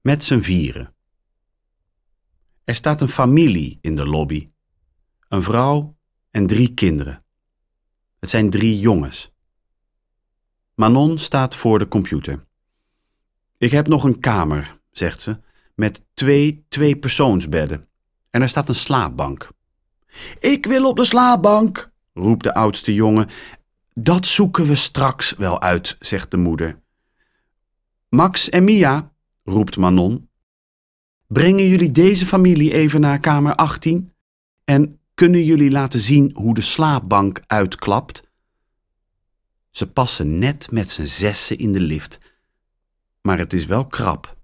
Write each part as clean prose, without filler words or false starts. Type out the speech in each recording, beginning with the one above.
Met z'n vieren. Er staat een familie in de lobby. Een vrouw en 3 kinderen. Het zijn 3 jongens. Manon staat voor de computer. Ik heb nog een kamer, zegt ze, met 2 tweepersoonsbedden. En er staat een slaapbank. Ik wil op de slaapbank, roept de oudste jongen. Dat zoeken we straks wel uit, zegt de moeder. Max en Mia, roept Manon. Brengen jullie deze familie even naar kamer 18? En kunnen jullie laten zien hoe de slaapbank uitklapt? Ze passen net met z'n 6 in de lift. Maar het is wel krap.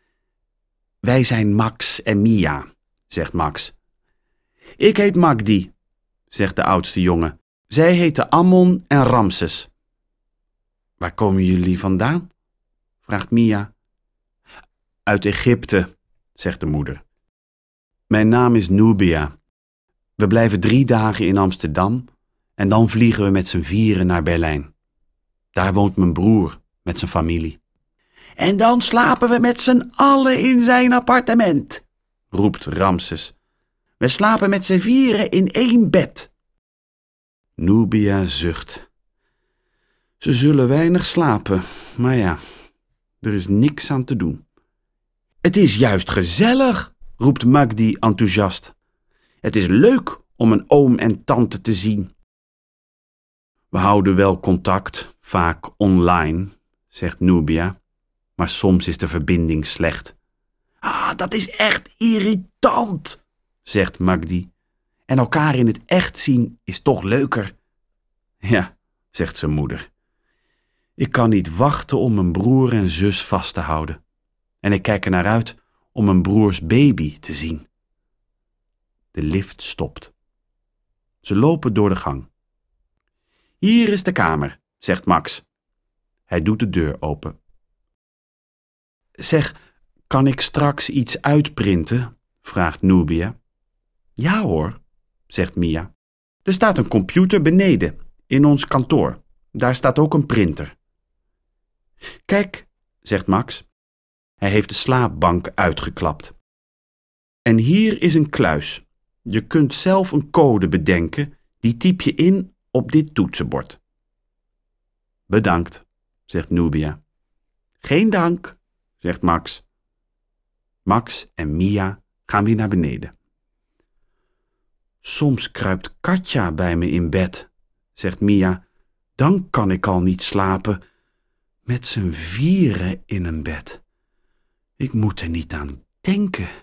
Wij zijn Max en Mia, zegt Max. Ik heet Magdi, zegt de oudste jongen. Zij heten Ammon en Ramses. Waar komen jullie vandaan? Vraagt Mia. Uit Egypte, zegt de moeder. Mijn naam is Nubia. We blijven 3 dagen in Amsterdam en dan vliegen we met z'n vieren naar Berlijn. Daar woont mijn broer met zijn familie. En dan slapen we met z'n allen in zijn appartement, roept Ramses. We slapen met z'n vieren in 1 bed. Nubia zucht. Ze zullen weinig slapen, maar ja, er is niks aan te doen. Het is juist gezellig, roept Magdi enthousiast. Het is leuk om een oom en tante te zien. We houden wel contact, vaak online, zegt Nubia, maar soms is de verbinding slecht. Dat is echt irritant, zegt Magdi. En elkaar in het echt zien is toch leuker. Ja, zegt zijn moeder. Ik kan niet wachten om mijn broer en zus vast te houden. En ik kijk er naar uit om mijn broers baby te zien. De lift stopt. Ze lopen door de gang. Hier is de kamer, zegt Max. Hij doet de deur open. Zeg, kan ik straks iets uitprinten? Vraagt Nubia. Ja hoor, zegt Mia. Er staat een computer beneden, in ons kantoor. Daar staat ook een printer. Kijk, zegt Max. Hij heeft de slaapbank uitgeklapt. En hier is een kluis. Je kunt zelf een code bedenken, die typ je in op dit toetsenbord. Bedankt, zegt Nubia. Geen dank, zegt Max. Max en Mia gaan weer naar beneden. Soms kruipt Katja bij me in bed, zegt Mia. Dan kan ik al niet slapen. Met z'n vieren in een bed. Ik moet er niet aan denken.